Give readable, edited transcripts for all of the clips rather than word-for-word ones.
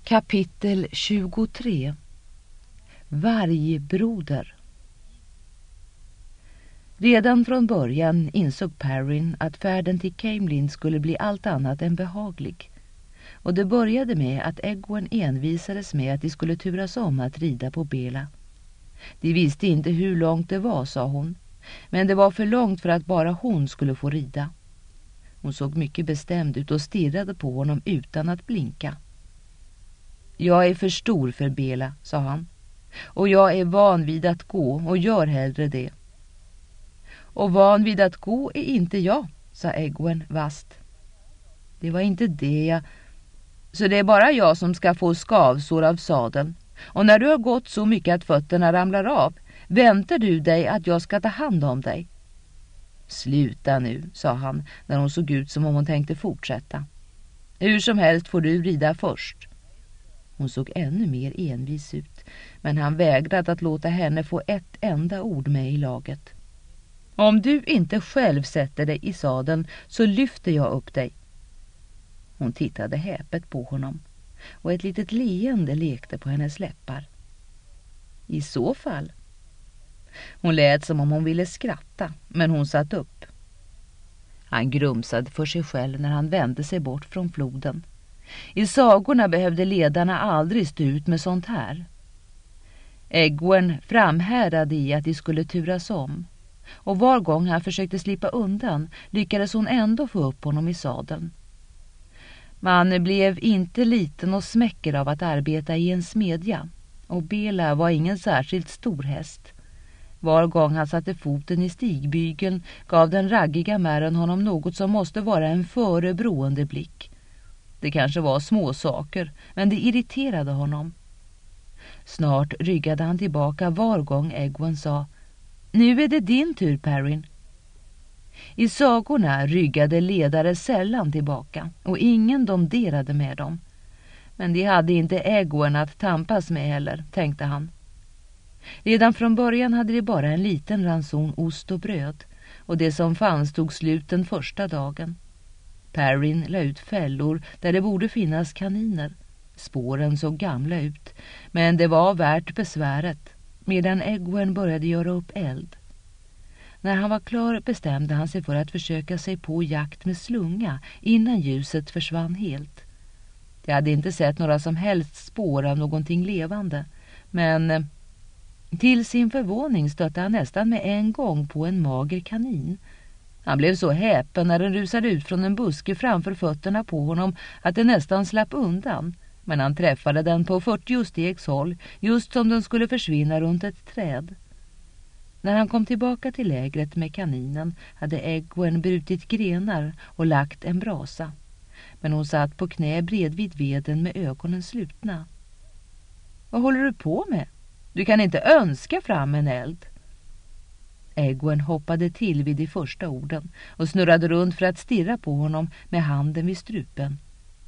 Kapitel 23. Vargbroder. Redan från början insåg Perrin att färden till Camelin skulle bli allt annat än behaglig. Och det började med att Egwene envisades med att de skulle turas om att rida på Bela. De visste inte hur långt det var, sa hon, men det var för långt för att bara hon skulle få rida. Hon såg mycket bestämd ut och stirrade på honom utan att blinka. Jag är för stor för Bela, sa han. Och jag är van vid att gå och gör hellre det. Och van vid att gå är inte jag, sa Egwene vast. Det var inte det Så det är bara jag som ska få skavsår av sadeln. Och när du har gått så mycket att fötterna ramlar av, väntar du dig att jag ska ta hand om dig? Sluta nu, sa han när hon såg ut som om hon tänkte fortsätta. Hur som helst får du rida först. Hon såg ännu mer envis ut, men han vägrade att låta henne få ett enda ord med i laget. Om du inte själv sätter dig i sadeln så lyfter jag upp dig. Hon tittade häpet på honom, och ett litet leende lekte på hennes läppar. I så fall. Hon lät som om hon ville skratta, men hon satt upp. Han grumsade för sig själv när han vände sig bort från floden. I sagorna behövde ledarna aldrig stå ut med sånt här. Egwene framhärdade i att de skulle turas om, och var gång han försökte slippa undan lyckades hon ändå få upp honom i sadeln. Man blev inte liten och smäcker av att arbeta i en smedja, och Bela var ingen särskilt stor häst. Var gång han satte foten i stigbygeln gav den raggiga märren honom något som måste vara en förebroende blick. Det kanske var små saker, men det irriterade honom. Snart ryggade han tillbaka var gång Egwene sa: Nu är det din tur, Perrin. I sagorna ryggade ledare sällan tillbaka, och ingen domderade med dem. Men de hade inte Egwene att tampas med heller, tänkte han. Redan från början hade de bara en liten ranson ost och bröd, och det som fanns tog slut den första dagen. Perrin la ut fällor där det borde finnas kaniner. Spåren såg gamla ut, men det var värt besväret, medan Egwene började göra upp eld. När han var klar bestämde han sig för att försöka sig på jakt med slunga innan ljuset försvann helt. De hade inte sett några som helst spår av någonting levande, men till sin förvåning stötte han nästan med en gång på en mager kanin. Han blev så häpen när den rusade ut från en buske framför fötterna på honom att den nästan slapp undan, men han träffade den på 40 stegs håll, just som den skulle försvinna runt ett träd. När han kom tillbaka till lägret med kaninen hade Egwene brutit grenar och lagt en brasa, men hon satt på knä bredvid veden med ögonen slutna. Vad håller du på med? Du kan inte önska fram en eld. Egwene hoppade till vid de första orden och snurrade runt för att stirra på honom med handen vid strupen.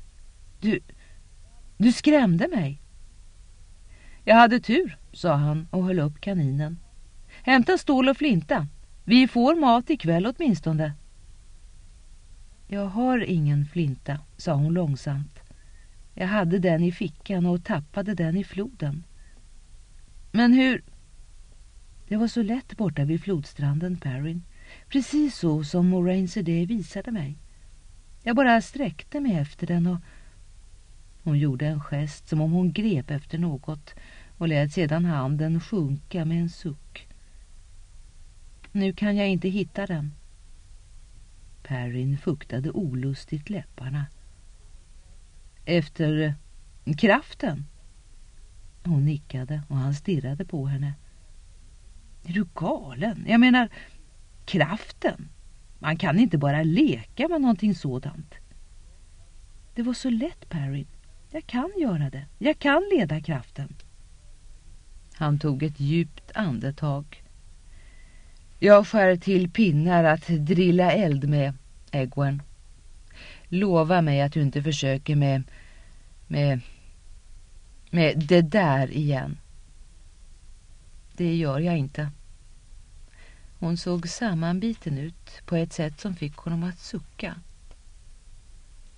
Du skrämde mig. Jag hade tur, sa han och höll upp kaninen. Hämta stål och flinta. Vi får mat ikväll åtminstone. Jag har ingen flinta, sa hon långsamt. Jag hade den i fickan och tappade den i floden. Men hur? Det var så lätt borta vid flodstranden, Perrin. Precis så som Moraine Sedé visade mig. Jag bara sträckte mig efter den och... Hon gjorde en gest som om hon grep efter något och lät sedan handen sjunka med en suck. Nu kan jag inte hitta den. Perrin fuktade olustigt läpparna. Efter kraften? Hon nickade och han stirrade på henne. Är du galen? Jag menar, kraften. Man kan inte bara leka med någonting sådant. Det var så lätt, Perrin. Jag kan göra det. Jag kan leda kraften. Han tog ett djupt andetag. Jag skär till pinnar att drilla eld med, Egwene. Lova mig att du inte försöker med det där igen. Det gör jag inte. Hon såg sammanbiten ut på ett sätt som fick honom att sucka.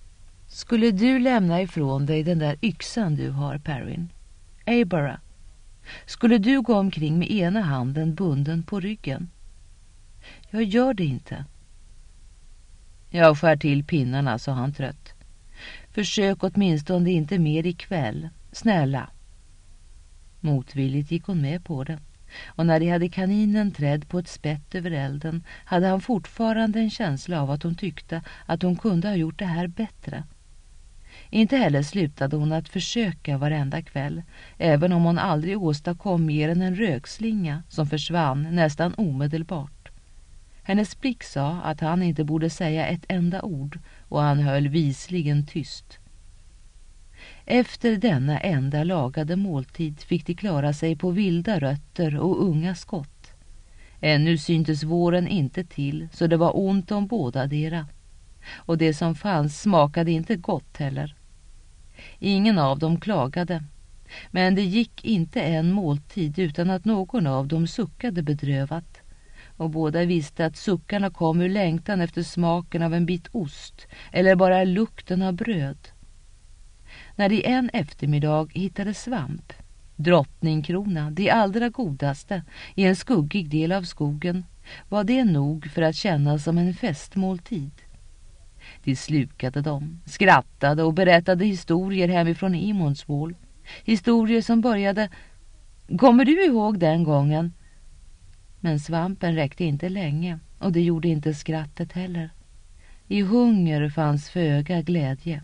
Skulle du lämna ifrån dig den där yxan du har, Perrin? Abara. Skulle du gå omkring med ena handen bunden på ryggen? Jag gör det inte. Jag skär till pinnarna, sa han trött. Försök åtminstone inte mer ikväll. Snälla. Motvilligt gick hon med på det. Och när de hade kaninen trädd på ett spett över elden hade han fortfarande en känsla av att hon tyckte att hon kunde ha gjort det här bättre. Inte heller slutade hon att försöka varenda kväll, även om hon aldrig åstadkom mer än en rökslinga som försvann nästan omedelbart. Hennes blick sa att han inte borde säga ett enda ord och han höll visligen tyst. Efter denna enda lagade måltid fick de klara sig på vilda rötter och unga skott. Ännu syntes våren inte till, så det var ont om båda dera. Och det som fanns smakade inte gott heller. Ingen av dem klagade, men det gick inte en måltid utan att någon av dem suckade bedrövat. Och båda visste att suckarna kom ur längtan efter smaken av en bit ost eller bara lukten av bröd. När de en eftermiddag hittade svamp, drottningkrona, det allra godaste, i en skuggig del av skogen, var det nog för att kännas som en festmåltid. De slukade dem, skrattade och berättade historier hemifrån Imonsvål. Historier som började: kommer du ihåg den gången? Men svampen räckte inte länge och det gjorde inte skrattet heller. I hunger fanns föga glädje.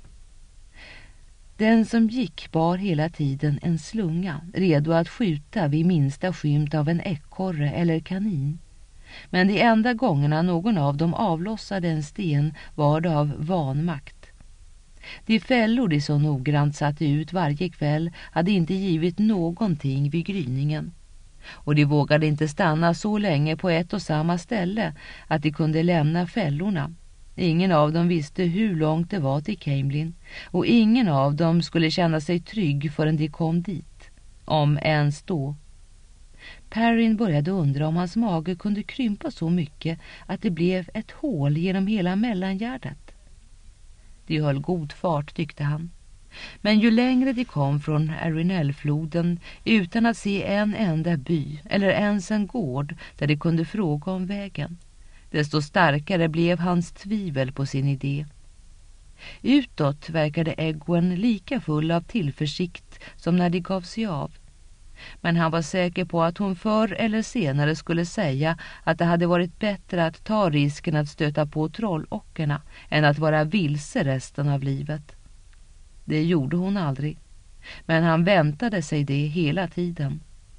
Den som gick bar hela tiden en slunga, redo att skjuta vid minsta skymt av en ekorre eller kanin. Men de enda gångerna någon av dem avlossade en sten var det av vanmakt. De fällor de så noggrant satte ut varje kväll hade inte givit någonting vid gryningen. Och de vågade inte stanna så länge på ett och samma ställe att de kunde lämna fällorna. Ingen av dem visste hur långt det var till Camelin och ingen av dem skulle känna sig trygg förrän de kom dit. Om ens då. Perrin började undra om hans mage kunde krympa så mycket att det blev ett hål genom hela mellangärdet. De höll god fart, tyckte han. Men ju längre de kom från Arinellfloden utan att se en enda by eller ens en gård där de kunde fråga om vägen, desto starkare blev hans tvivel på sin idé. Utåt verkade Egwene lika full av tillförsikt som när de gav sig av. Men han var säker på att hon förr eller senare skulle säga att det hade varit bättre att ta risken att stöta på trollockerna än att vara vilse resten av livet. Det gjorde hon aldrig, men han väntade sig det hela tiden.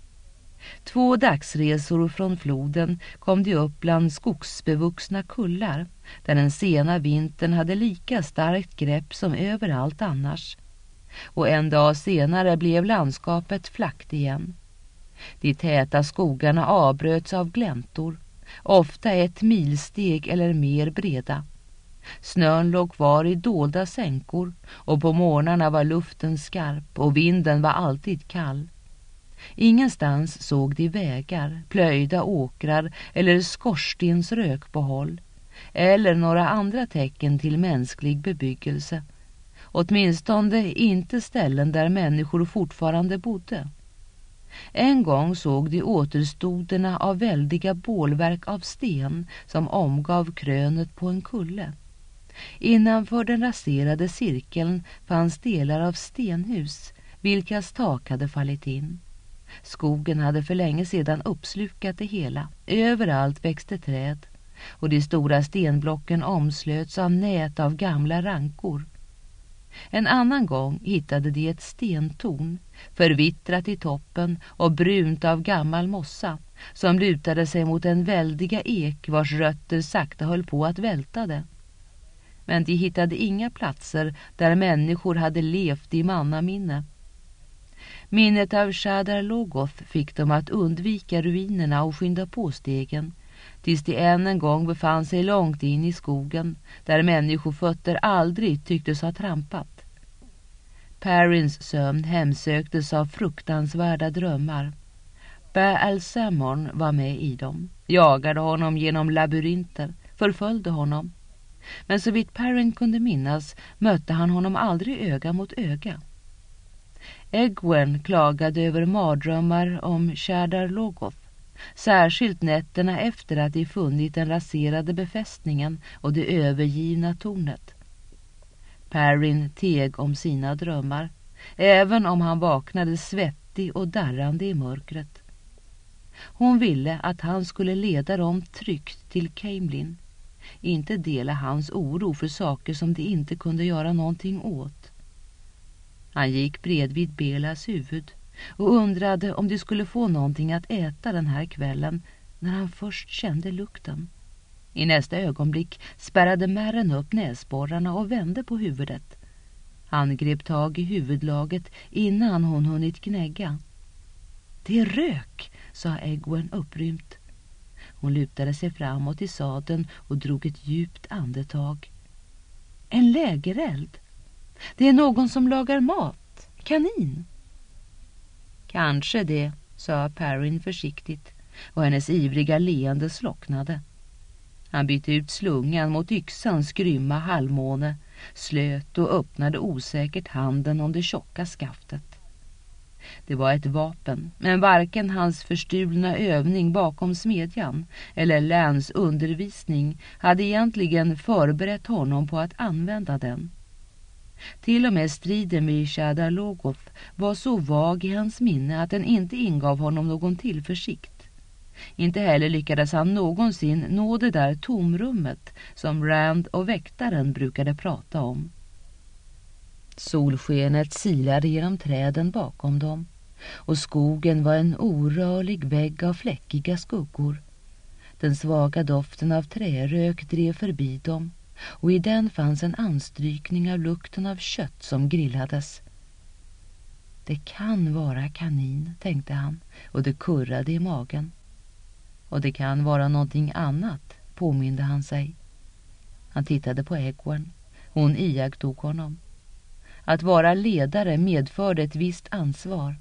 2 dagsresor från floden kom de upp bland skogsbevuxna kullar, där den sena vintern hade lika starkt grepp som överallt annars. Och en dag senare blev landskapet flackt igen. De täta skogarna avbröts av gläntor, ofta 1 milsteg eller mer breda. Snön låg kvar i dolda sänkor och på morgnarna var luften skarp och vinden var alltid kall. Ingenstans såg de vägar, plöjda åkrar eller skorstensrök på håll, eller några andra tecken till mänsklig bebyggelse. Åtminstone inte ställen där människor fortfarande bodde. En gång såg de återstoderna av väldiga bålverk av sten som omgav krönet på en kulle. Innanför den raserade cirkeln fanns delar av stenhus, vilkas tak hade fallit in. Skogen hade för länge sedan uppslukat det hela. Överallt växte träd och de stora stenblocken omslöts av nät av gamla rankor. En annan gång hittade de ett stentorn, förvittrat i toppen och brunt av gammal mossa, som lutade sig mot en väldiga ek vars rötter sakta höll på att välta det. Men de hittade inga platser där människor hade levt i mannaminne. Minnet av Shadar Logoth fick dem att undvika ruinerna och skynda på stegen, tills de än en gång befann sig långt in i skogen, där människofötter aldrig tycktes ha trampat. Perrins sömn hemsöktes av fruktansvärda drömmar. Baal-Samon var med i dem, jagade honom genom labyrinter, förföljde honom. Men så vitt Perrin kunde minnas mötte han honom aldrig öga mot öga. Egwene klagade över mardrömmar om Shadar Logoth, särskilt nätterna efter att de funnit den raserade befästningen och det övergivna tornet. Perrin teg om sina drömmar, även om han vaknade svettig och darrande i mörkret. Hon ville att han skulle leda dem tryggt till Caemlyn, inte dela hans oro för saker som de inte kunde göra någonting åt. Han gick bredvid Belas huvud och undrade om de skulle få någonting att äta den här kvällen när han först kände lukten. I nästa ögonblick spärrade Märren upp näsborrarna och vände på huvudet. Han grep tag i huvudlaget innan hon hunnit gnägga. Det är rök, sa Egwene upprymt. Hon lutade sig framåt i sadeln och drog ett djupt andetag. En lägereld. Det är någon som lagar mat. Kanin. Kanske det, sa Perrin försiktigt, och hennes ivriga leende slocknade. Han bytte ut slungan mot yxans grymma halvmåne, slöt och öppnade osäkert handen om det tjocka skaftet. Det var ett vapen, men varken hans förstulna övning bakom smedjan eller Läns undervisning hade egentligen förberett honom på att använda den. Till och med striden med Shadar Logoth var så vag i hans minne att den inte ingav honom någon tillförsikt. Inte heller lyckades han någonsin nå det där tomrummet som Rand och väktaren brukade prata om. Solskenet silade genom träden bakom dem, och skogen var en orörlig vägg av fläckiga skuggor. Den svaga doften av trärök drev förbi dem, och i den fanns en anstrykning av lukten av kött som grillades. Det kan vara kanin, tänkte han, och det kurrade i magen. Och det kan vara någonting annat, påminde han sig. Han tittade på Egwene. Hon iakttog honom. Att vara ledare medförde ett visst ansvar.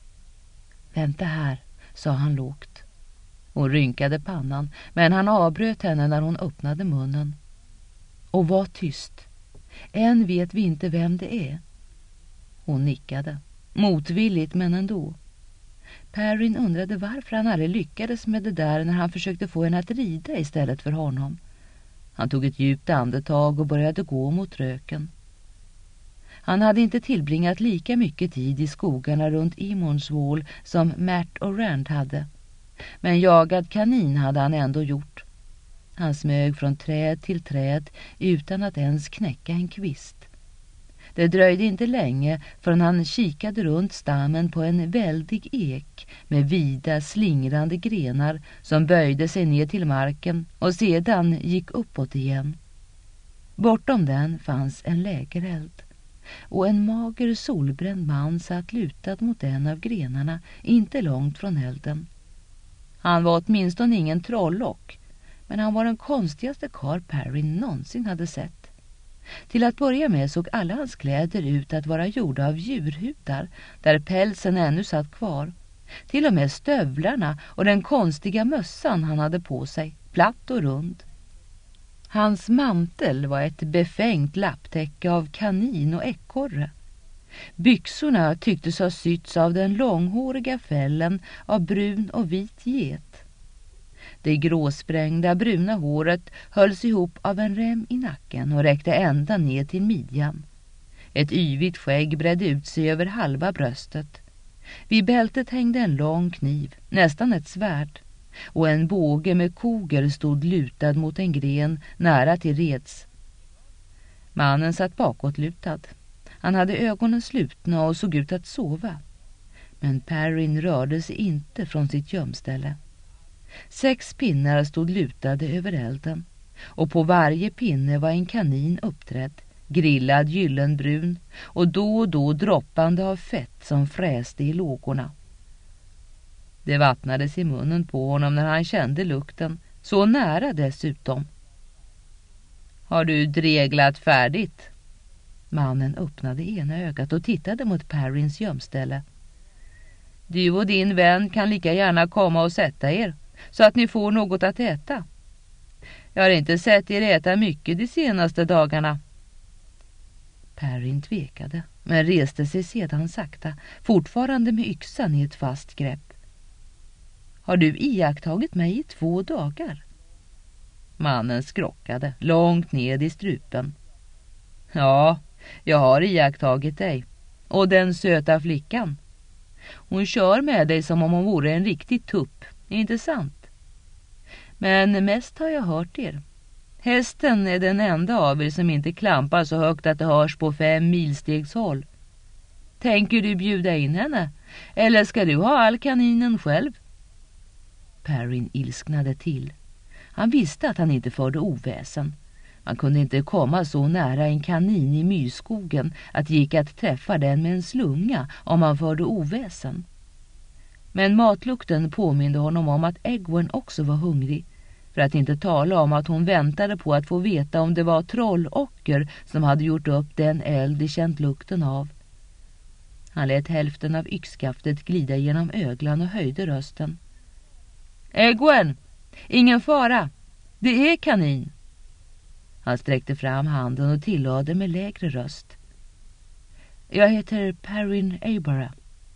Vänta här, sa han lågt. Hon rynkade pannan, men han avbröt henne när hon öppnade munnen. Och var tyst. Än vet vi inte vem det är. Hon nickade. Motvilligt, men ändå. Perrin undrade varför han aldrig lyckades med det där när han försökte få henne att rida istället för honom. Han tog ett djupt andetag och började gå mot röken. Han hade inte tillbringat lika mycket tid i skogarna runt Imonsvål som Märt och Rand hade. Men jagad kanin hade han ändå gjort. Han smög från träd till träd utan att ens knäcka en kvist. Det dröjde inte länge förrän han kikade runt stammen på en väldig ek med vida slingrande grenar som böjde sig ner till marken och sedan gick uppåt igen. Bortom den fanns en lägereld, och en mager solbränd man satt lutad mot en av grenarna inte långt från elden. Han var åtminstone ingen trollock, men han var den konstigaste karl Perrin någonsin hade sett. Till att börja med såg alla hans kläder ut att vara gjorda av djurhudar, där pälsen ännu satt kvar. Till och med stövlarna och den konstiga mössan han hade på sig, platt och rund. Hans mantel var ett befängt lapptäcke av kanin och ekorre. Byxorna tycktes ha sytts av den långhåriga fällen av brun och vit get. Det gråsprängda bruna håret hölls ihop av en rem i nacken och räckte ända ner till midjan. Ett yvigt skägg bredde ut sig över halva bröstet. Vid bältet hängde en lång kniv, nästan ett svärd, och en båge med koger stod lutad mot en gren nära till reds. Mannen satt bakåtlutad. Han hade ögonen slutna och såg ut att sova. Men Perrin rörde sig inte från sitt gömställe. 6 pinnar stod lutade över elden, och på varje pinne var en kanin uppträdd, grillad gyllenbrun och då droppande av fett som fräste i lågorna. Det vattnades i munnen på honom när han kände lukten, så nära dessutom. Har du dreglat färdigt? Mannen öppnade ena ögat och tittade mot Perrins gömställe. Du och din vän kan lika gärna komma och sätta er, så att ni får något att äta. Jag har inte sett er äta mycket de senaste dagarna. Perrin tvekade, men reste sig sedan sakta, fortfarande med yxan i ett fast grepp. Har du iakttagit mig i 2 dagar? Mannen skrockade, långt ned i strupen. Ja, jag har iakttagit dig. Och den söta flickan. Hon kör med dig som om hon vore en riktig tupp, inte sant? Men mest har jag hört er. Hästen är den enda av er som inte klampar så högt att det hörs på 5 milstegs håll. Tänker du bjuda in henne? Eller ska du ha all kaninen själv? Perrin ilsknade till. Han visste att han inte förde oväsen. Man kunde inte komma så nära en kanin i myrskogen att det gick att träffa den med en slunga om man förde oväsen. Men matlukten påminde honom om att Egwene också var hungrig, för att inte tala om att hon väntade på att få veta om det var trollocker som hade gjort upp den eld de känt lukten av. Han lät hälften av yxskaftet glida genom öglan och höjde rösten. Egwene! Ingen fara! Det är kanin! Han sträckte fram handen och tillade med lägre röst. Jag heter Perrin Aybara.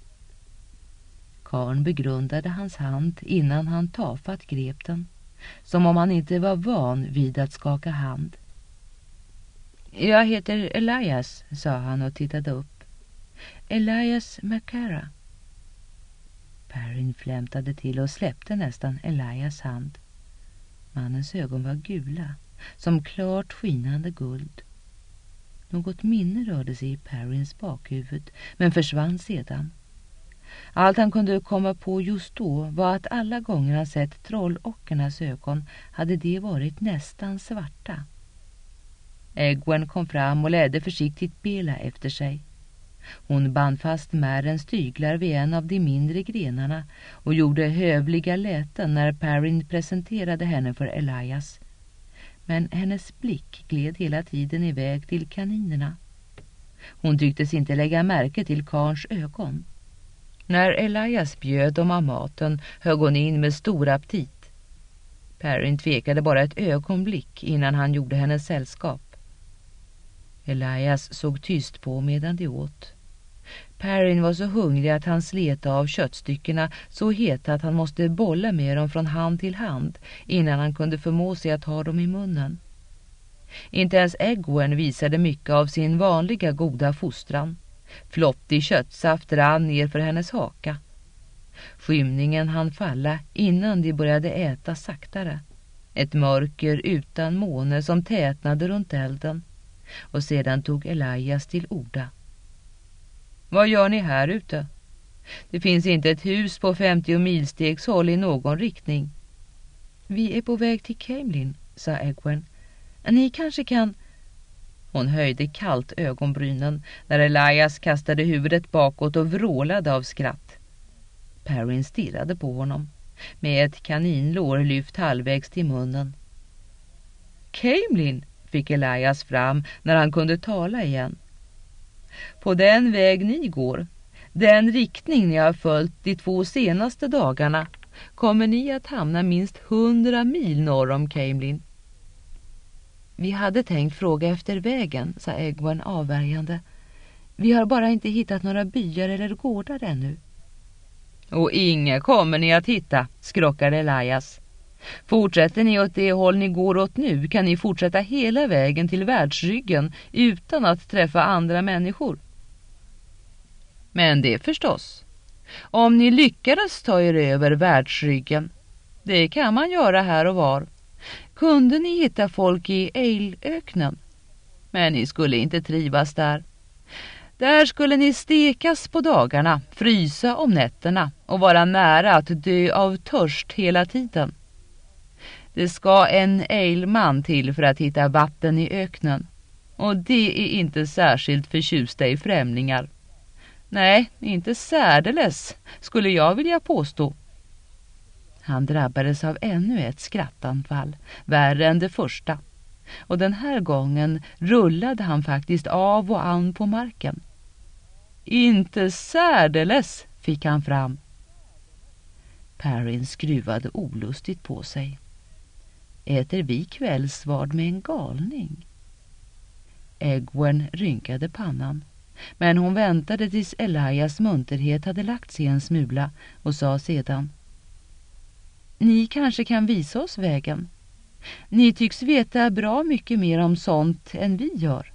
Karn begrundade hans hand innan han tafatt grep den, som om han inte var van vid att skaka hand. Jag heter Elias, sa han och tittade upp. Elias McCara. Perrin flämtade till och släppte nästan Elias hand. Mannens ögon var gula, som klart skinande guld. Något minne rörde sig i Perrins bakhuvud, men försvann sedan. Allt han kunde komma på just då var att alla gånger han sett trollockernas ögon hade de varit nästan svarta. Egwene kom fram och ledde försiktigt Bela efter sig. Hon band fast Märens tyglar vid en av de mindre grenarna och gjorde hövliga läten när Perrin presenterade henne för Elias. Men hennes blick gled hela tiden iväg till kaninerna. Hon tycktes inte lägga märke till Karns ögon. När Elias bjöd dem av maten högg hon in med stor aptit. Perrin tvekade bara ett ögonblick innan han gjorde hennes sällskap. Elias såg tyst på medan de åt. Perrin var så hungrig att han slet av köttstyckena så heta att han måste bolla med dem från hand till hand innan han kunde förmå sig att ha dem i munnen. Inte ens Egwene visade mycket av sin vanliga goda fostran. Flottig köttsaft rann ner för hennes haka. Skymningen hann falla innan de började äta saktare. Ett mörker utan måne som tätnade runt elden. Och sedan tog Elias till orda. Vad gör ni här ute? Det finns inte ett hus på 50 milstegs håll i någon riktning. Vi är på väg till Camelin, sa Egwene. Ni kanske kan... Hon höjde kallt ögonbrynen när Elias kastade huvudet bakåt och vrålade av skratt. Perrin stirrade på honom, med ett kaninlår lyft halvvägs till munnen. Camelin, fick Elias fram när han kunde tala igen. På den väg ni går, den riktning ni har följt de 2 senaste dagarna, kommer ni att hamna minst 100 mil norr om Camelin. Vi hade tänkt fråga efter vägen, sa Egwene avvärjande. Vi har bara inte hittat några byar eller gårdar ännu. Och inga kommer ni att hitta, skrockade Elias. Fortsätter ni åt det håll ni går åt nu kan ni fortsätta hela vägen till världsryggen utan att träffa andra människor. Men det förstås. Om ni lyckades ta er över världsryggen, det kan man göra här och var. Kunde ni hitta folk i Eilöknen? Men ni skulle inte trivas där. Där skulle ni stekas på dagarna, frysa om nätterna och vara nära att dö av törst hela tiden. Det ska en eilman till för att hitta vatten i öknen. Och det är inte särskilt förtjusta i främlingar. Nej, inte särdeles, skulle jag vilja påstå. Han drabbades av ännu ett skrattanfall, värre än det första. Och den här gången rullade han faktiskt av och an på marken. Inte särdeles, fick han fram. Perrin skruvade olustigt på sig. Äter vi kvällsvard med en galning? Egwene rynkade pannan, men hon väntade tills Elias munterhet hade lagt sig en smula och sa sedan: Ni kanske kan visa oss vägen. Ni tycks veta bra mycket mer om sånt än vi gör.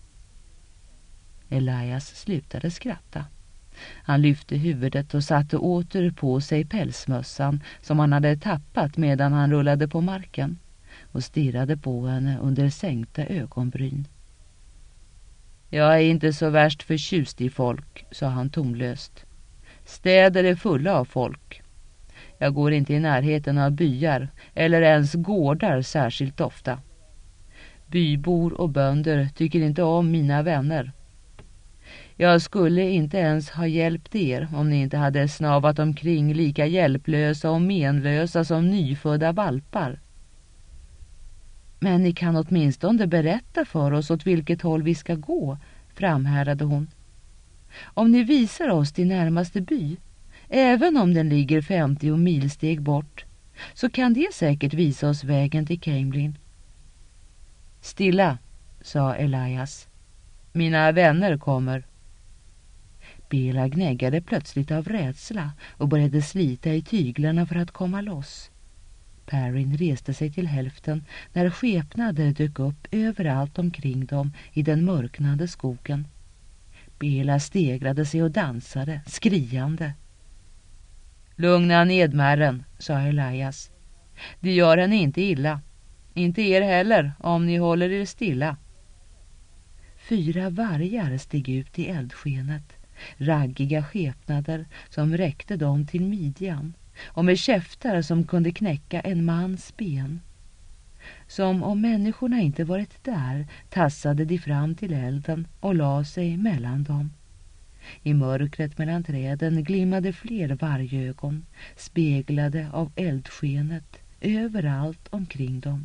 Elias slutade skratta. Han lyfte huvudet och satte åter på sig pälsmössan som han hade tappat medan han rullade på marken och stirrade på henne under sänkta ögonbryn. Jag är inte så värst förtjust i folk, sa han tonlöst. Städer är fulla av folk. Jag går inte i närheten av byar eller ens gårdar särskilt ofta. Bybor och bönder tycker inte om mina vänner. Jag skulle inte ens ha hjälpt er om ni inte hade snavat omkring lika hjälplösa och menlösa som nyfödda valpar. Men ni kan åtminstone berätta för oss åt vilket håll vi ska gå, framhärdade hon. Om ni visar oss till närmaste by, även om den ligger 50 milsteg bort, så kan det säkert visa oss vägen till Camelin. Stilla, sa Elias. Mina vänner kommer. Bela gnäggade plötsligt av rädsla och började slita i tyglarna för att komma loss. Perrin reste sig till hälften när skepnader dök upp överallt omkring dem i den mörknande skogen. Bela stegrade sig och dansade, skriande. Lugna ned märren, sa Elias. Det gör henne inte illa. Inte er heller, om ni håller er stilla. 4 vargar steg ut i eldskenet, raggiga skepnader som räckte dem till midjan och med käftar som kunde knäcka en mans ben. Som om människorna inte varit där tassade de fram till elden och la sig mellan dem. I mörkret mellan träden glimmade fler vargögon, speglade av eldskenet överallt omkring dem.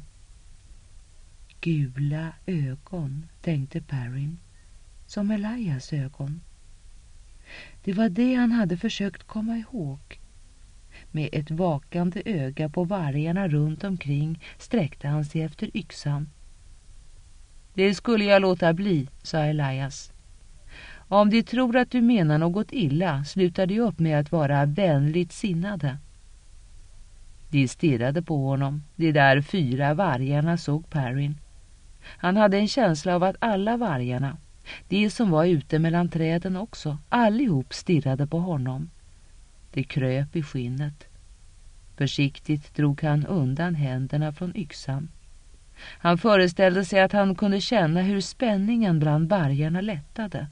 Gula ögon, tänkte Perrin, som Elias ögon. Det var det han hade försökt komma ihåg. Med ett vakande öga på vargarna runt omkring sträckte han sig efter yxan. Det skulle jag låta bli, sa Elias. Om de tror att du menar något illa slutar de upp med att vara vänligt sinnade. De stirrade på honom. De där 4 vargarna såg Perrin. Han hade en känsla av att alla vargarna, de som var ute mellan träden också, allihop stirrade på honom. Det kröp i skinnet. Försiktigt drog han undan händerna från yxan. Han föreställde sig att han kunde känna hur spänningen bland vargarna lättade.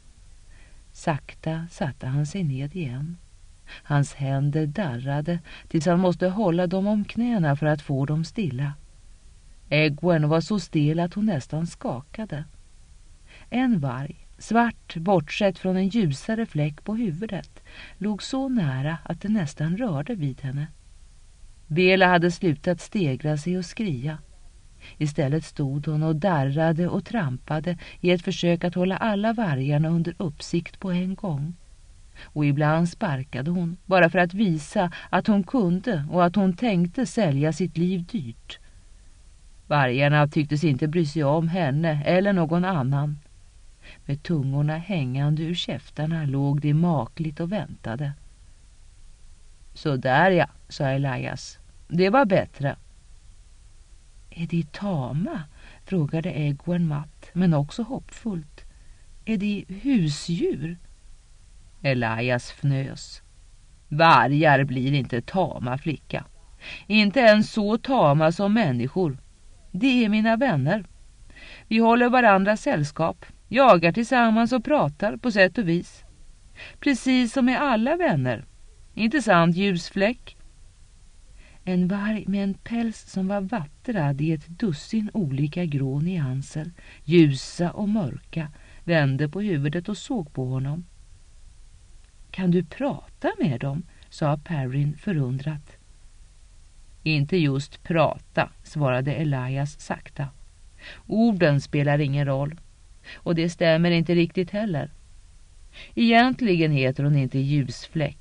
Sakta satte han sig ned igen. Hans händer darrade tills han måste hålla dem om knäna för att få dem stilla. Egwene var så stel att hon nästan skakade. En varg, svart bortsett från en ljusare fläck på huvudet, låg så nära att det nästan rörde vid henne. Bela hade slutat stegra sig och skria. Istället stod hon och darrade och trampade i ett försök att hålla alla vargarna under uppsikt på en gång. Och ibland sparkade hon, bara för att visa att hon kunde och att hon tänkte sälja sitt liv dyrt. Vargarna tycktes inte bry sig om henne eller någon annan. Med tungorna hängande ur käftarna låg de makligt och väntade. Så där ja, sa Elias. Det var bättre. Är de tama? Frågade Egwene matt, men också hoppfullt. Är de husdjur? Elias fnös. Vargar blir inte tama, flicka. Inte ens så tama som människor. Det är mina vänner. Vi håller varandra sällskap, jagar tillsammans och pratar på sätt och vis. Precis som med alla vänner. Inte sant, ljusfläck? En varg med en päls som var vattrad i ett dussin olika grå nyanser, ljusa och mörka, vände på huvudet och såg på honom. Kan du prata med dem? Sa Perrin förundrat. Inte just prata, svarade Elias sakta. Orden spelar ingen roll. Och det stämmer inte riktigt heller. Egentligen heter hon inte ljusfläck.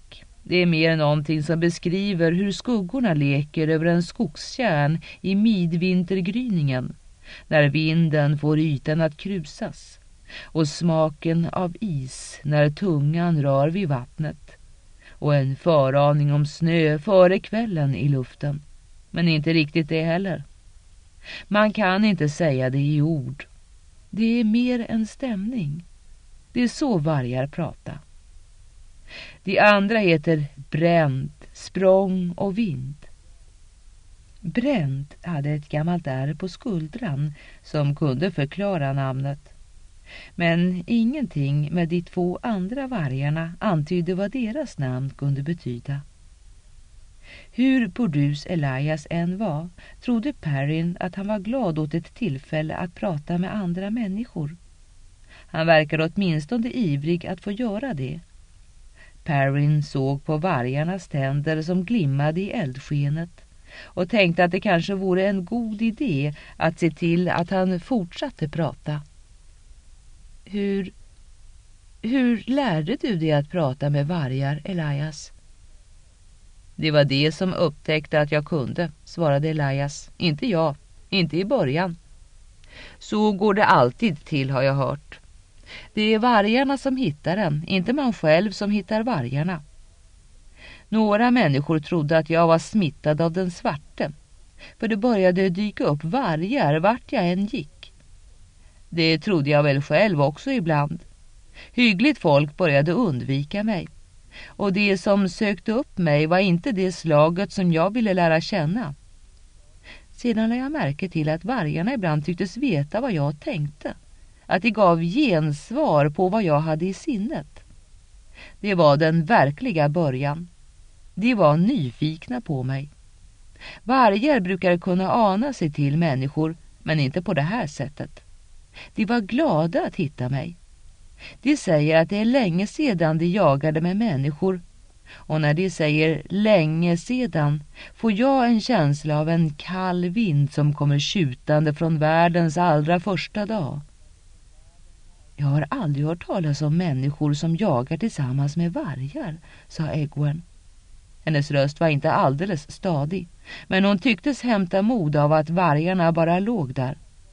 Det är mer någonting som beskriver hur skuggorna leker över en skogskärn i midvintergryningen, när vinden får ytan att krusas, och smaken av is när tungan rör vid vattnet, och en föraning om snö före kvällen i luften, men inte riktigt det heller. Man kan inte säga det i ord. Det är mer en stämning. Det är så vargar pratar. De andra heter Bränd, Språng och Vind. Bränd hade ett gammalt ärr på skuldran som kunde förklara namnet. Men ingenting med de 2 andra vargarna antydde vad deras namn kunde betyda. Hur burdus Elias än var, trodde Perrin att han var glad åt ett tillfälle att prata med andra människor. Han verkade åtminstone ivrig att få göra det. Perrin såg på vargarnas tänder som glimmade i eldskenet och tänkte att det kanske vore en god idé att se till att han fortsatte prata. Hur lärde du dig att prata med vargar, Elias? Det var det som upptäckte att jag kunde, svarade Elias. Inte jag, inte i början. Så går det alltid till, har jag hört. Det är vargarna som hittar en, inte man själv som hittar vargarna. Några människor trodde att jag var smittad av den svarte, för det började dyka upp vargar vart jag än gick. Det trodde jag väl själv också ibland. Hyggligt folk började undvika mig, och det som sökte upp mig var inte det slaget som jag ville lära känna. Sedan lade jag märke till att vargarna ibland tycktes veta vad jag tänkte, att de gav gensvar på vad jag hade i sinnet. Det var den verkliga början. De var nyfikna på mig. Vargar brukar kunna ana sig till människor, men inte på det här sättet. De var glada att hitta mig. De säger att det är länge sedan de jagade med människor, och när de säger länge sedan får jag en känsla av en kall vind som kommer tjutande från världens allra första dag. Jag har aldrig hört talas om människor som jagar tillsammans med vargar, sa Egwene. Hennes röst var inte alldeles stadig, men hon tycktes hämta mod av att vargarna bara låg där.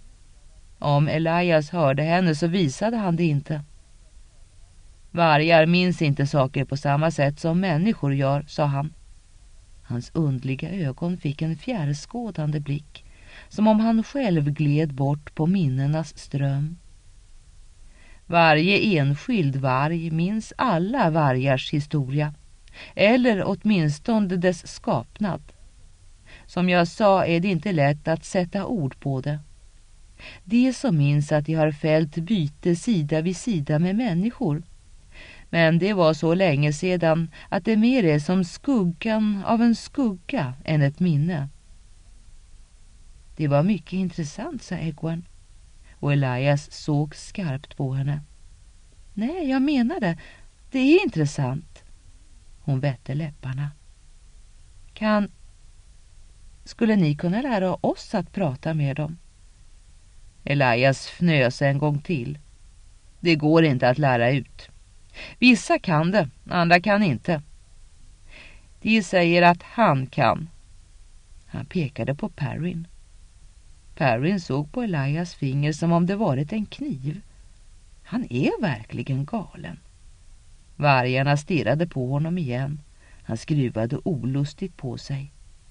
Om Elias hörde henne så visade han det inte. Vargar minns inte saker på samma sätt som människor gör, sa han. Hans undliga ögon fick en fjärrskådande blick, som om han själv gled bort på minnenas ström. Varje enskild varg minns alla vargars historia, eller åtminstone dess skapnad. Som jag sa är det inte lätt att sätta ord på det. De som minns att de har fällt byte sida vid sida med människor, men det var så länge sedan att det mer är som skuggan av en skugga än ett minne. Det var mycket intressant, sa Egwene, och Elias såg skarpt på henne. Nej, jag menar det. Det är intressant. Hon vette läpparna. Skulle ni kunna lära oss att prata med dem? Elias fnös en gång till. Det går inte att lära ut. Vissa kan det, andra kan inte. De säger att han kan. Han pekade på Perrin. Perrin såg på Elias finger som om det varit en kniv. Han är verkligen galen. Vargarna stirrade på honom igen. Han skruvade olustigt på sig.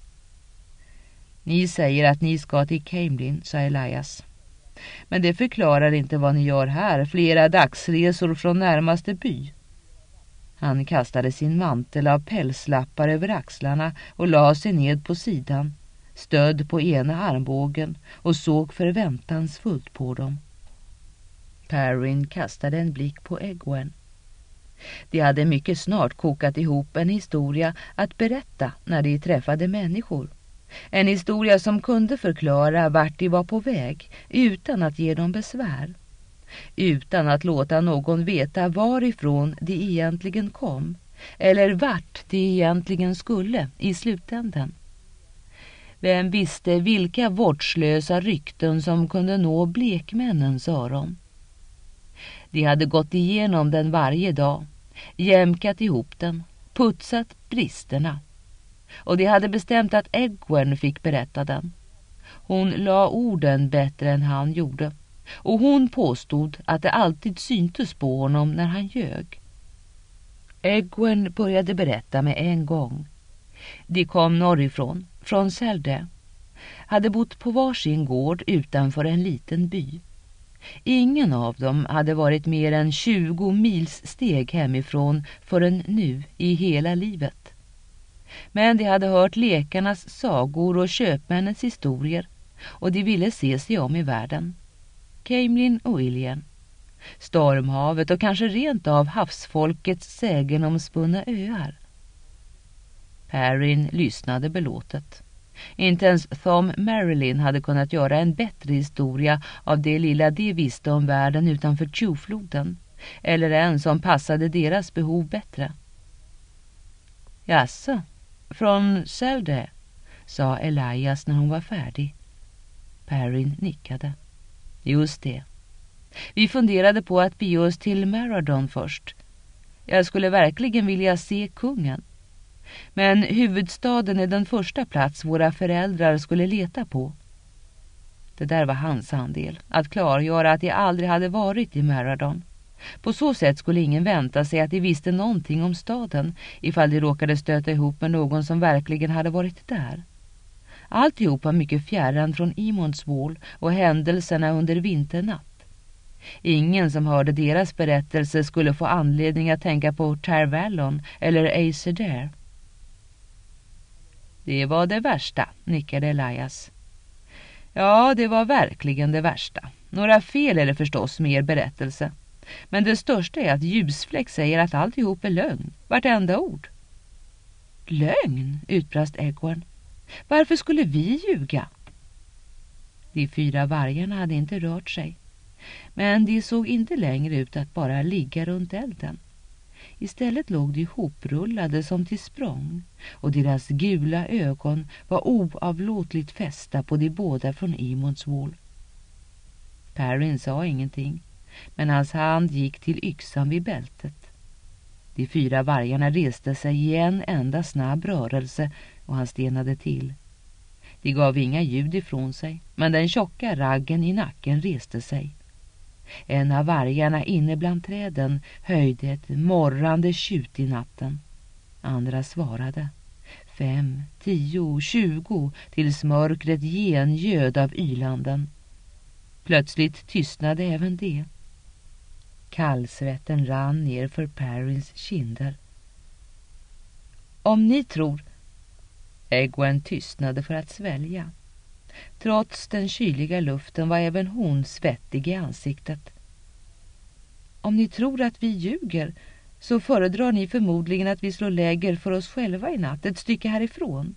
Ni säger att ni ska till Camelin, sa Elias. Men det förklarar inte vad ni gör här, flera dagsresor från närmaste by. Han kastade sin mantel av pälslappar över axlarna och la sig ned på sidan, stödd på ena armbågen, och såg förväntansfullt på dem. Perrin kastade en blick på Egwene. De hade mycket snart kokat ihop en historia att berätta när de träffade människor. En historia som kunde förklara vart de var på väg utan att ge dem besvär. Utan att låta någon veta varifrån de egentligen kom eller vart de egentligen skulle i slutändan. Vem visste vilka vårdslösa rykten som kunde nå blekmännens öron? De hade gått igenom den varje dag, jämkat ihop den, putsat bristerna. Och de hade bestämt att Egwene fick berätta den. Hon la orden bättre än han gjorde. Och hon påstod att det alltid syntes på honom när han ljög. Egwene började berätta med en gång. De kom norrifrån, från Selde. Hade bott på varsin gård utanför en liten by. Ingen av dem hade varit mer än 20 mils steg hemifrån förrän nu i hela livet. Men de hade hört lekarnas sagor och köpmännens historier och de ville se sig om i världen. Caemlyn och Illien, stormhavet och kanske rent av havsfolkets sägenomspunna öar. Perrin lyssnade belåtet. Inte ens Thom Merrilin hade kunnat göra en bättre historia av det lilla de visste om världen utanför Tjufloden, eller en som passade deras behov bättre. Jaså, från Selde, sa Elias när hon var färdig. Perrin nickade. Just det. Vi funderade på att bege oss till Maradon först. Jag skulle verkligen vilja se kungen. Men huvudstaden är den första plats våra föräldrar skulle leta på. Det där var hans andel, att klargöra att de aldrig hade varit i Maradon. På så sätt skulle ingen vänta sig att de visste någonting om staden ifall de råkade stöta ihop med någon som verkligen hade varit där. Alltihop var mycket fjärran från Emond's och händelserna under vinternatt. Ingen som hörde deras berättelse skulle få anledning att tänka på Tar Valon eller Acer Dare. Det var det värsta, nickade Elias. Ja, det var verkligen det värsta. Några fel är det förstås med er berättelse. Men det största är att Ljusfläck säger att alltihop är lögn, vartenda ord. Lögn, utbrast Egwene. Varför skulle vi ljuga? De 4 vargarna hade inte rört sig. Men de såg inte längre ut att bara ligga runt elden. Istället låg de ihoprullade som till språng och deras gula ögon var oavlåtligt fästa på de båda från Emond's. Perrin sa ingenting, men hans hand gick till yxan vid bältet. De 4 vargarna reste sig i en enda snabb rörelse och han stenade till. De gav inga ljud ifrån sig, men den tjocka raggen i nacken reste sig. En av vargarna inne bland träden höjde ett morrande tjut i natten. Andra svarade. 5, 10, 20 tills mörkret gengöd av ylanden. Plötsligt tystnade även det. Kallsvetten rann ner för Perrins kinder. Om ni tror... Egwene tystnade för att svälja. Trots den kyliga luften var även hon svettig i ansiktet. Om ni tror att vi ljuger så föredrar ni förmodligen att vi slår läger för oss själva i natt, ett stycke härifrån.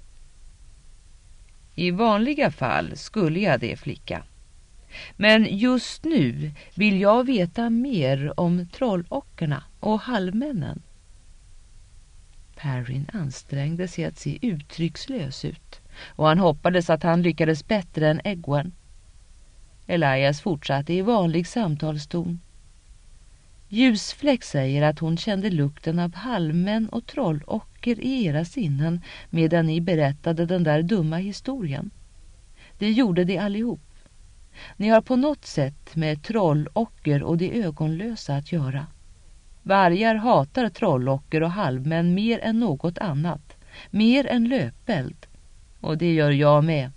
I vanliga fall skulle jag det, flicka. Men just nu vill jag veta mer om trollockerna och halvmännen. Perrin ansträngde sig att se uttryckslös ut och han hoppades att han lyckades bättre än Egwene. Elias fortsatte i vanlig samtalston. Ljusfläck säger att hon kände lukten av halvmän och trollocker i era sinnen medan ni berättade den där dumma historien. Det gjorde de allihop. Ni har på något sätt med trollocker och de ögonlösa att göra. Vargar hatar trollocker och halvmän mer än något annat, mer än löpeld. Och det gör jag med.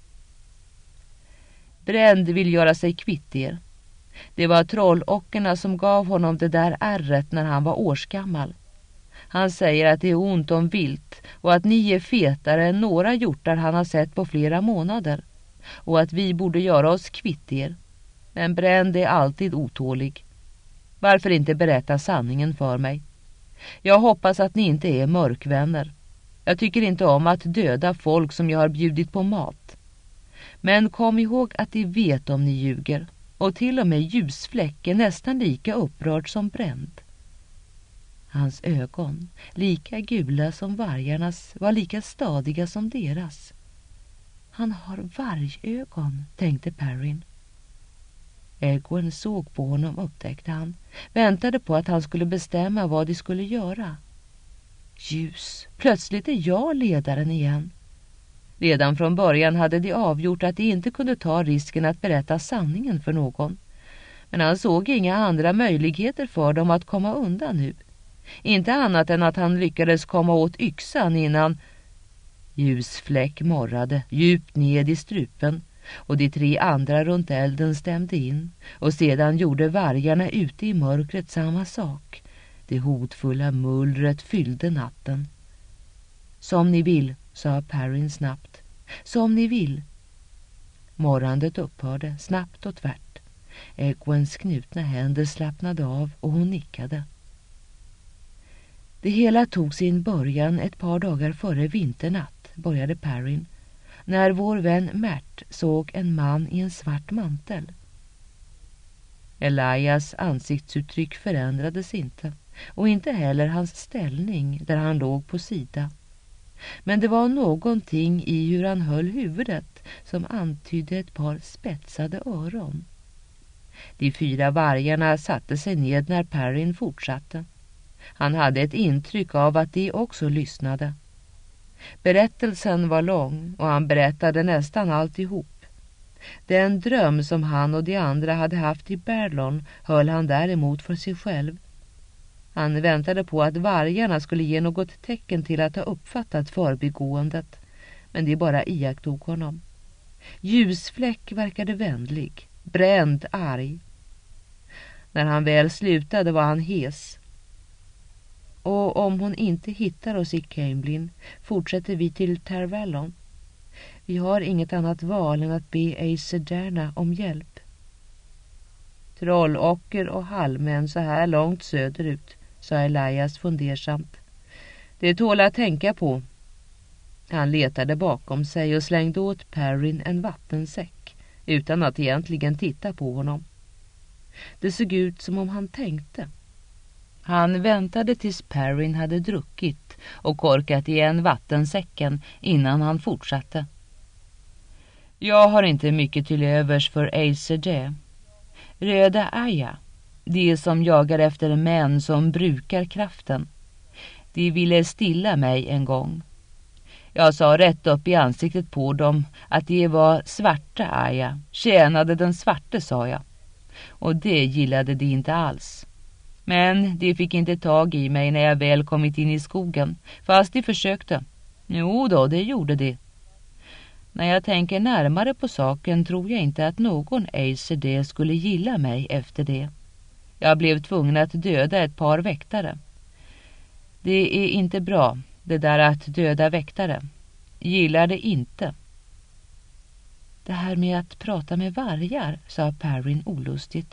Bränd vill göra sig kvitt er. Det var trollockerna som gav honom det där ärret när han var årsgammal. Han säger att det är ont om vilt och att ni är fetare än några hjortar han har sett på flera månader. Och att vi borde göra oss kvitt er. Men Bränd är alltid otålig. Varför inte berätta sanningen för mig? Jag hoppas att ni inte är mörkvänner. Jag tycker inte om att döda folk som jag har bjudit på mat. Men kom ihåg att de vet om ni ljuger. Och till och med Ljusfläck är nästan lika upprörd som Bränd. Hans ögon, lika gula som vargarnas, var lika stadiga som deras. Han har vargögon, tänkte Perrin. Egwene såg på honom, upptäckte han. Väntade på att han skulle bestämma vad de skulle göra. Ljus, plötsligt är jag ledaren igen. Redan från början hade de avgjort att de inte kunde ta risken att berätta sanningen för någon. Men han såg inga andra möjligheter för dem att komma undan nu. Inte annat än att han lyckades komma åt yxan innan... Ljusfläck morrade djupt ned i strupen och de 3 andra runt elden stämde in, och sedan gjorde vargarna ute i mörkret samma sak. Det hotfulla mullret fyllde natten. Som ni vill, sa Perrin snabbt. Som ni vill. Morrandet upphörde snabbt och tvärt. Egwens knutna händer slappnade av och hon nickade. Det hela tog sin början ett par dagar före vinternatt, började Perrin, när vår vän Mert såg en man i en svart mantel. Elias ansiktsuttryck förändrades inte, och inte heller hans ställning där han låg på sida. Men det var någonting i hur han höll huvudet som antydde ett par spetsade öron. De 4 vargarna satte sig ned när Perrin fortsatte. Han hade ett intryck av att de också lyssnade. Berättelsen var lång och han berättade nästan alltihop. Den dröm som han och de andra hade haft i Berlon höll han däremot för sig själv. Han väntade på att vargarna skulle ge något tecken till att ha uppfattat förbigåendet, men de bara iakttog honom. Ljusfläck verkade vänlig, bränd, arg. När han väl slutade var han hes. Och om hon inte hittar oss i Camelin fortsätter vi till Tervallon. Vi har inget annat val än att be Acerderna om hjälp. Trollocker och halvmän så här långt söderut, sa Elias fundersamt. Det tål att tänka på. Han letade bakom sig och slängde åt Perrin en vattensäck utan att egentligen titta på honom. Det såg ut som om han tänkte. Han väntade tills Perrin hade druckit och korkat igen vattensäcken innan han fortsatte. Jag har inte mycket till övers för Acerder. Röda Aya, de som jagar efter män som brukar kraften. De ville stilla mig en gång. Jag sa rätt upp i ansiktet på dem att de var svarta Aya, tjänade den svarte, sa jag. Och det gillade de inte alls. Men de fick inte tag i mig när jag väl kommit in i skogen, fast de försökte. Jo då, det gjorde de. När jag tänker närmare på saken tror jag inte att någon Acerder skulle gilla mig efter det. Jag blev tvungen att döda ett par väktare. Det är inte bra, det där att döda väktare. Gillar det inte. Det här med att prata med vargar, sa Perrin olustigt.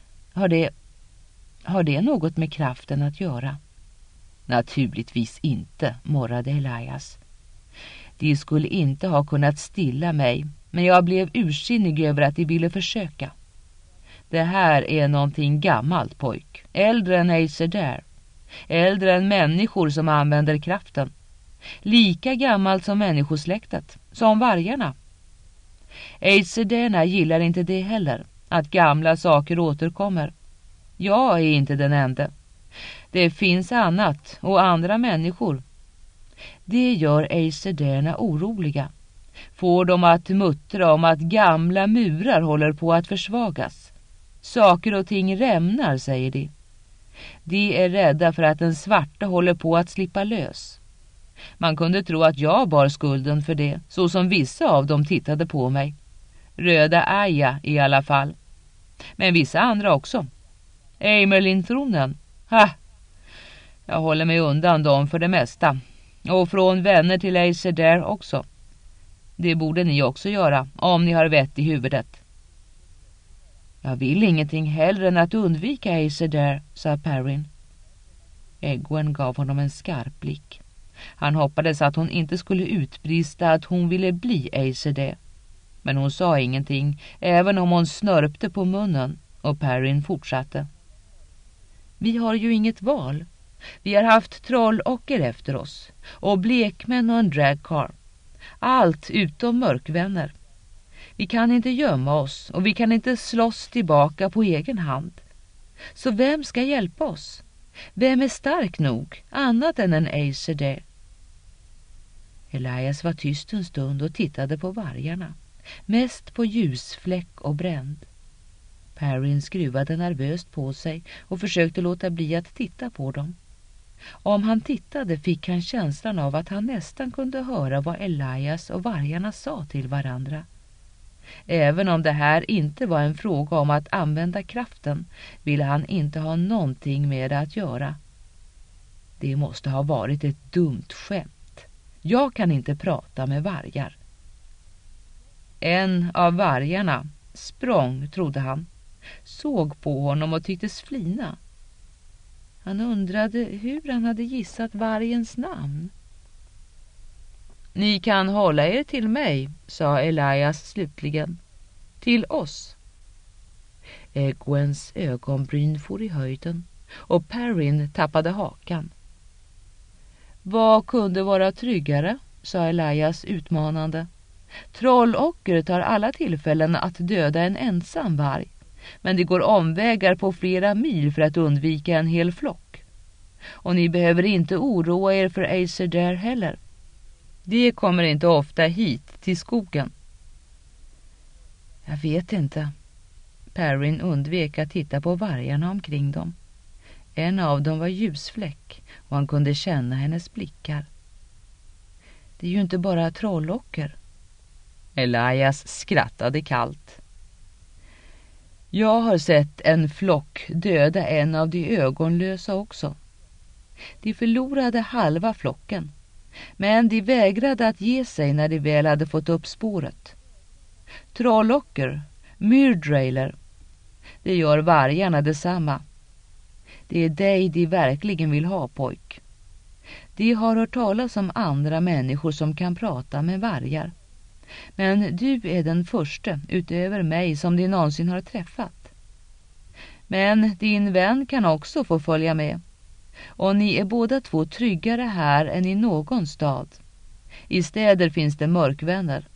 Har det något med kraften att göra? Naturligtvis inte, morrade Elias. De skulle inte ha kunnat stilla mig, men jag blev ursinnig över att de ville försöka. Det här är någonting gammalt, pojk. Äldre än Acerder. Äldre än människor som använder kraften. Lika gammalt som människosläktet, som vargarna. Acerderna gillar inte det heller, att gamla saker återkommer. Jag är inte den enda. Det finns annat och andra människor. Det gör Acerderna oroliga. Får dem att muttra om att gamla murar håller på att försvagas. Saker och ting rämnar, säger de. De är rädda för att den svarta håller på att slippa lös. Man kunde tro att jag bar skulden för det, så som vissa av dem tittade på mig. Röda Aya i alla fall. Men vissa andra också. Amerlin-tronen. Ha! Jag håller mig undan dem för det mesta. Och från vänner till Acerder också. Det borde ni också göra, om ni har vett i huvudet. Jag vill ingenting hellre än att undvika Acerder, sa Perrin. Egwene gav honom en skarp blick. Han hoppades att hon inte skulle utbrista att hon ville bli Acerder. Men hon sa ingenting, även om hon snörpte på munnen, och Perrin fortsatte. Vi har ju inget val. Vi har haft trollocker efter oss, och blekmän och en dragcar. Allt utom mörkvänner. Vi kan inte gömma oss och vi kan inte slåss tillbaka på egen hand. Så vem ska hjälpa oss? Vem är stark nog, annat än en Acer? Elias var tyst en stund och tittade på vargarna, mest på Ljusfläck och Bränd. Perrin skruvade nervöst på sig och försökte låta bli att titta på dem. Om han tittade fick han känslan av att han nästan kunde höra vad Elias och vargarna sa till varandra. Även om det här inte var en fråga om att använda kraften ville han inte ha någonting med det att göra. Det måste ha varit ett dumt skämt. Jag kan inte prata med vargar. En av vargarna språng, trodde han, såg på honom och tycktes flina. Han undrade hur han hade gissat vargens namn. Ni kan hålla er till mig, sa Elias slutligen. Till oss. Egwens ögonbryn for i höjden och Perrin tappade hakan. Vad kunde vara tryggare, sa Elias utmanande. Trollocker tar alla tillfällen att döda en ensam varg, men det går omvägar på flera mil för att undvika en hel flock. Och ni behöver inte oroa er för Acer där heller. Det kommer inte ofta hit till skogen. Jag vet inte. Perrin undvek att titta på vargarna omkring dem. En av dem var Ljusfläck och han kunde känna hennes blickar. Det är ju inte bara trollocker. Elias skrattade kallt. Jag har sett en flock döda en av de ögonlösa också. De förlorade halva flocken, men de vägrade att ge sig när de väl hade fått upp spåret. Trollocker, myrdrailer, det gör vargarna detsamma. Det är dig de verkligen vill ha, pojk. De har hört talas om andra människor som kan prata med vargar. Men du är den första utöver mig som de någonsin har träffat. Men din vän kan också få följa med. Och ni är båda två tryggare här än i någon stad. I städer finns det mörkvänner.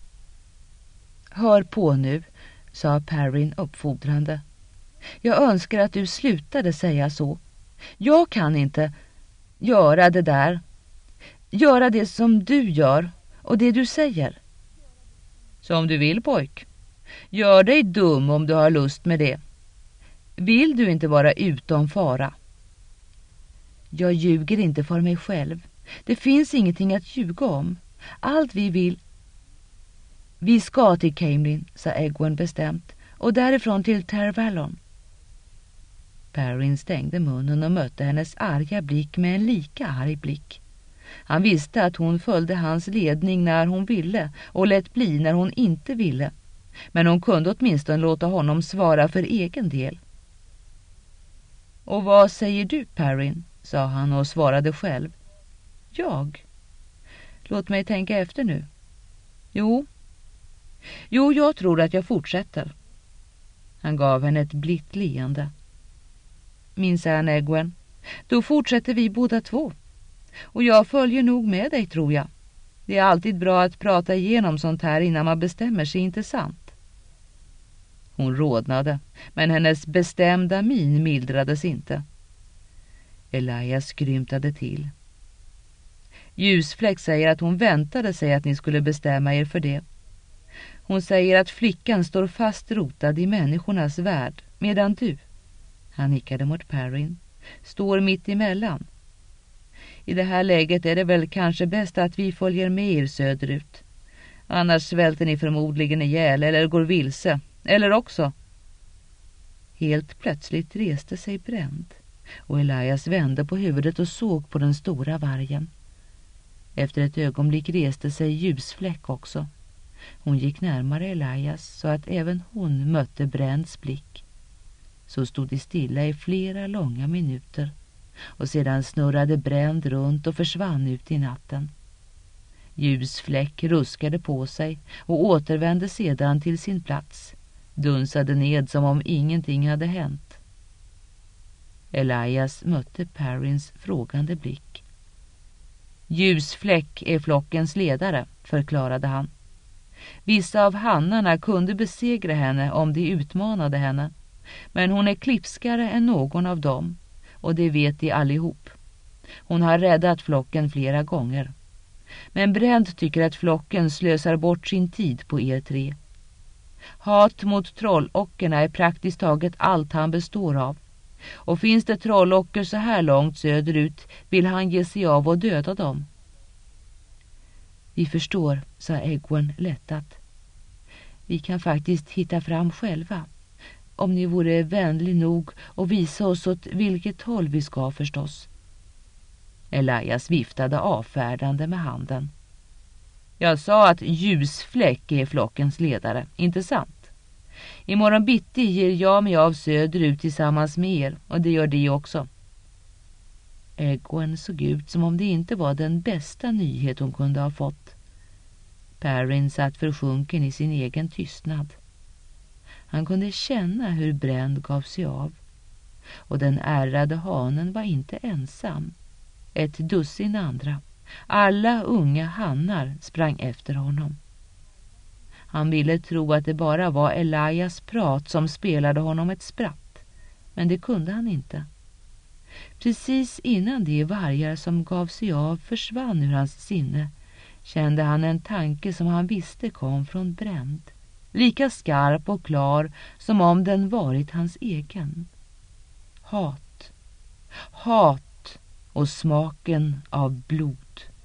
Hör på nu, sa Perrin uppfordrande. Jag önskar att du slutade säga så. Jag kan inte göra det där. Göra det som du gör och det du säger. Som du vill, pojk. Gör dig dum om du har lust med det. Vill du inte vara utom fara? Jag ljuger inte för mig själv. Det finns ingenting att ljuga om. Allt vi vill... Vi ska till Camelin, sa Egwene bestämt, och därifrån till Tervalon. Perrin stängde munnen och mötte hennes arga blick med en lika arg blick. Han visste att hon följde hans ledning när hon ville och lät bli när hon inte ville. Men hon kunde åtminstone låta honom svara för egen del. Och vad säger du, Perrin? Sa han och svarade själv. Jag? Låt mig tänka efter nu. Jo, jag tror att jag fortsätter. Han gav henne ett blitt leende. Minsann, Egwene, då fortsätter vi båda två. Och jag följer nog med dig, tror jag. Det är alltid bra att prata igenom sånt här innan man bestämmer sig, inte sant? Hon rodnade, men hennes bestämda min mildrades inte. Elias skrymtade till. Ljusfläck säger att hon väntade sig att ni skulle bestämma er för det. Hon säger att flickan står fast rotad i människornas värld, medan du, han nickade mot Perrin, står mitt emellan. I det här läget är det väl kanske bäst att vi följer med er söderut. Annars svälter ni förmodligen ihjäl eller går vilse. Eller också. Helt plötsligt reste sig Bränd. Och Elias vände på huvudet och såg på den stora vargen. Efter ett ögonblick reste sig Ljusfläck också. Hon gick närmare Elias så att även hon mötte Bränds blick. Så stod de stilla i flera långa minuter. Och sedan snurrade Bränd runt och försvann ut i natten. Ljusfläck ruskade på sig och återvände sedan till sin plats. Dunsade ned som om ingenting hade hänt. Elias mötte Perrins frågande blick. Ljusfläck är flockens ledare, förklarade han. Vissa av hannarna kunde besegra henne om de utmanade henne. Men hon är klipskare än någon av dem. och det vet de allihop. Hon har räddat flocken flera gånger. Men Bränd tycker att flocken slösar bort sin tid på er tre. Hat mot trollockerna är praktiskt taget allt han består av. Och finns det trollocker så här långt söderut vill han ge sig av och döda dem. Vi förstår, sa Egwin lättat. Vi kan faktiskt hitta fram själva. Om ni vore vänlig nog och visa oss åt vilket håll vi ska förstås. Elias viftade avfärdande med handen. Jag sa att Ljusfläck är flockens ledare, inte sant? Imorgon bitti ger jag mig av söderut tillsammans med er, och det gör de också. Egwin såg ut som om det inte var den bästa nyhet hon kunde ha fått. Perrin satt försjunken i sin egen tystnad. Han kunde känna hur Bränd gav sig av. Och den ärrade hanen var inte ensam. Ett dussin andra. Alla unga hannar sprang efter honom. Han ville tro att det bara var Elias prat som spelade honom ett spratt. Men det kunde han inte. Precis innan de vargar som gav sig av försvann ur hans sinne kände han en tanke som han visste kom från Bränd. Lika skarp och klar som om den varit hans egen. Hat. Hat och smaken av blod.